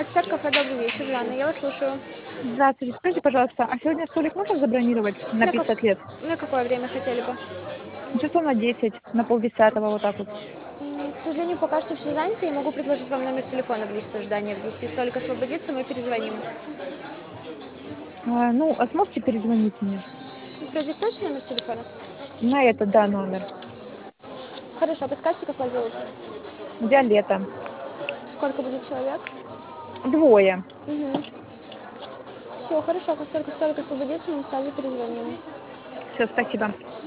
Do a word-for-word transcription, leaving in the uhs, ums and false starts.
Эксперт кафе, добрый вечер, Жанна, я вас слушаю. Здравствуйте, скажите, пожалуйста, а сегодня столик можно забронировать на На, как... пятьдесят лет? на какое время хотели бы? Часов на десять, на полдесятого, вот так вот. М, К сожалению, пока что все заняты, я могу предложить вам номер телефона в листе ожидания. Если столик освободится, мы перезвоним. А, ну, а сможете перезвонить мне? Продиктуйте номер телефона. На этот, да, номер. Хорошо, подскажите, как вас зовут? Виолетта. Сколько будет человек? Двое. Угу. Все, хорошо, как только столик освободится, мы сразу перезвоним. Все, спасибо.